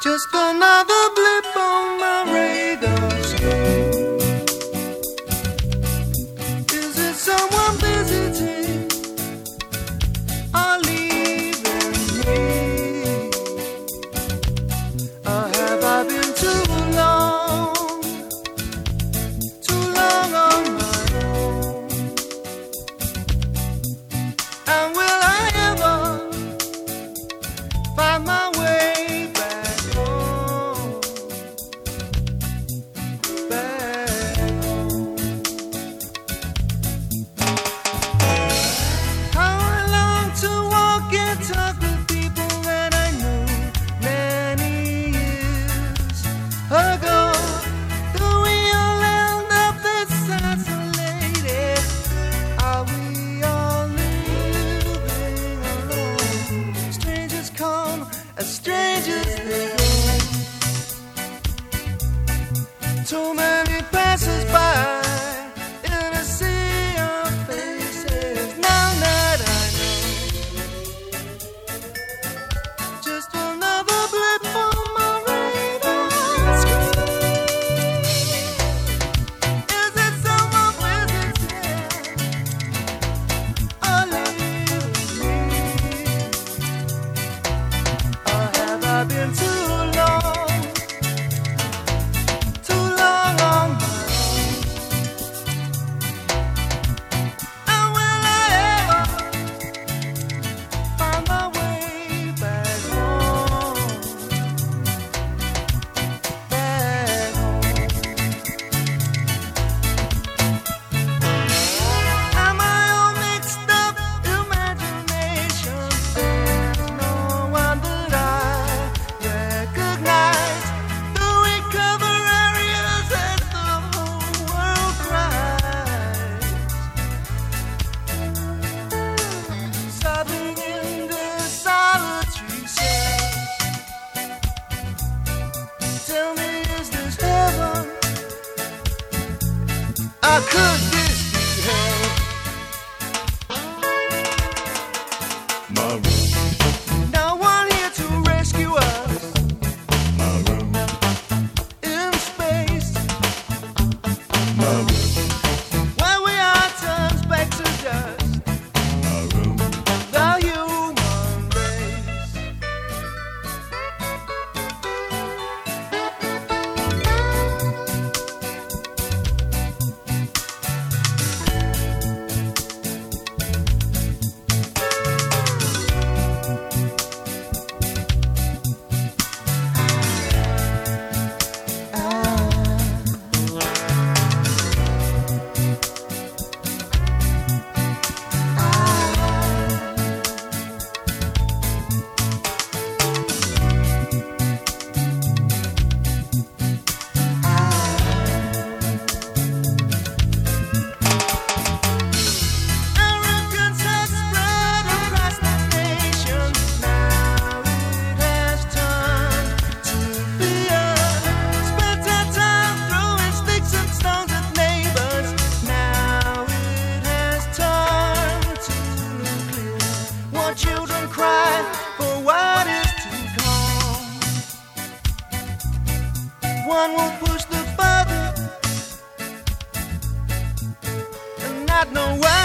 Just another blip on my radar screen. Is it someone visiting or leaving me? Or have I been too long on my own? And will I ever find my way back home? Back home. How I long to walk and talk with people that I knew many years ago. Do we all end up this isolated? Are we all living alone? Strangers come and strangers they go. Too many passers by in a sea of faces. Now that I know, just another blip on my radar screen. Is it someone visiting or leaving me? Or have I been too long on my own? And will I ever find my way back home? Back home. Am I all mixed up imagination? There's no one that I recognize. Do we cover areas as the whole world cries? Sobbing in the solitary cell. Tell me, is this heaven? Or could this be hell? My room, No one here to rescue us my room, in space. my room, When we are turns back to dust, my room, the human race. Arrogance has spread across the nation. Now it has turned to fear. Spent our time throwing sticks and stones at neighbors. Now it has turned to nuclear. More children cry for what is to come. One will push the father and not know why.